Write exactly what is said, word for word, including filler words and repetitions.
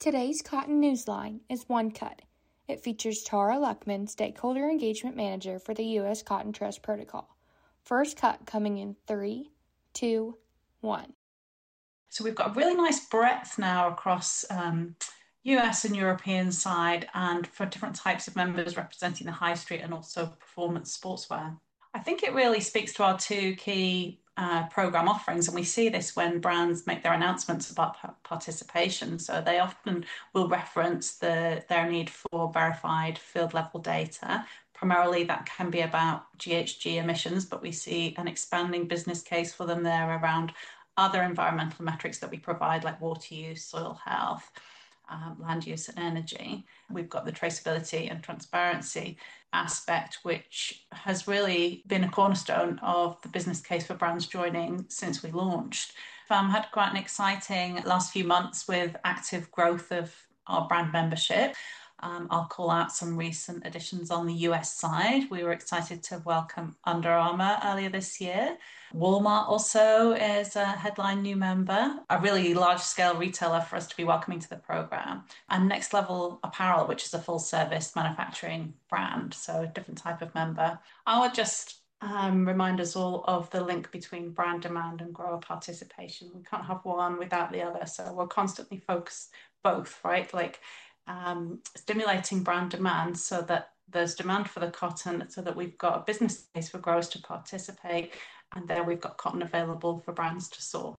Today's Cotton Newsline is One Cut. It features Tara Luckman, Stakeholder Engagement Manager for the U S Cotton Trust Protocol. First cut coming in three, two, one. So we've got a really nice breadth now across um, U S and European side, and for different types of members representing the high street and also performance sportswear. I think it really speaks to our two key uh, program offerings, and we see this when brands make their announcements about p- participation. So they often will reference the their need for verified field level data. Primarily, that can be about G H G emissions, but we see an expanding business case for them there around other environmental metrics that we provide, like water use, soil health, um, land use, and energy. We've got the traceability and transparency aspect, which has really been a cornerstone of the business case for brands joining since we launched. Um, had quite an exciting last few months with active growth of our brand membership. Um, I'll call out some recent additions on the U S side. We were excited to welcome Under Armour earlier this year. Walmart also is a headline new member, a really large scale retailer for us to be welcoming to the program. And Next Level Apparel, which is a full service manufacturing brand, so a different type of member. I would just um, remind us all of the link between brand demand and grower participation. We can't have one without the other. So we're constantly focused both, right? Like um, stimulating brand demand so that there's demand for the cotton, so that we've got a business case for growers to participate, and then we've got cotton available for brands to source.